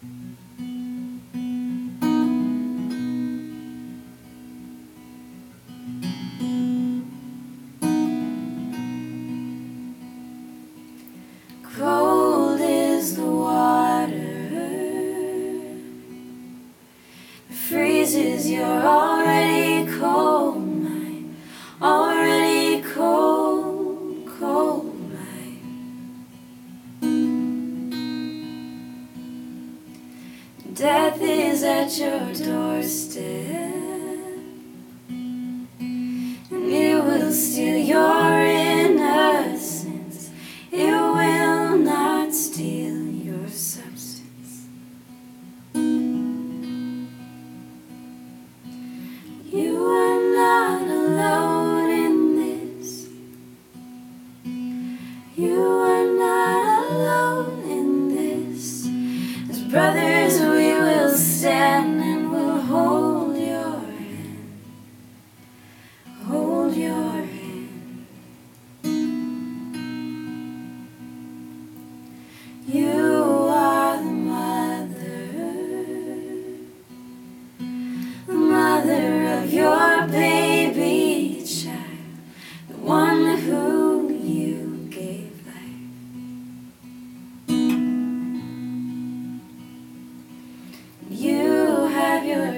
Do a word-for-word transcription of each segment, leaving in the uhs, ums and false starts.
Cold is the water, freezes your already cold mind, already cold, cold mind. Death is at your doorstep, and it will steal your innocence. It will not steal your substance. You are not alone in this. You are not alone in this. As brothers we will stand and we'll hold your hand. Hold your hand. You are the mother, the mother of your baby child, the one who you gave life. You have your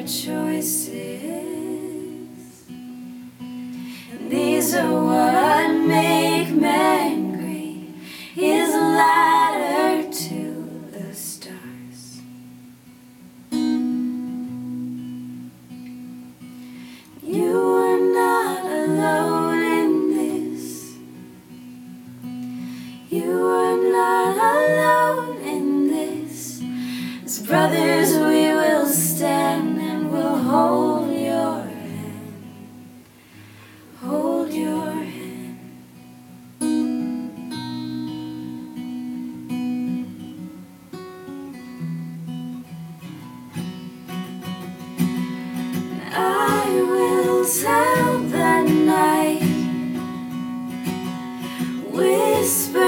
choices, and these are what make men great. His ladder to the stars. You are not alone in this. You are not alone in this. As brothers we will stand and we'll hold your hand. Hold your hand. I will tell the night, whisper